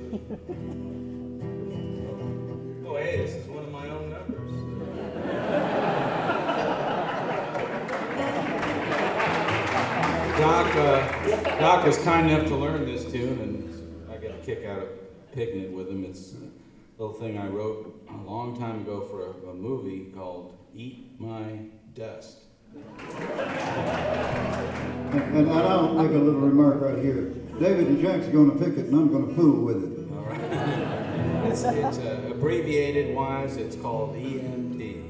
Oh, hey, this is one of my own numbers. Doc was kind enough to learn this tune, and I get a kick out of picking it with him. It's a little thing I wrote a long time ago for a movie called Eat My Dust. And I'll make a little remark right here. David and Jack's going to pick it, and I'm going to fool with it. All right. It's abbreviated wise, it's called EMT.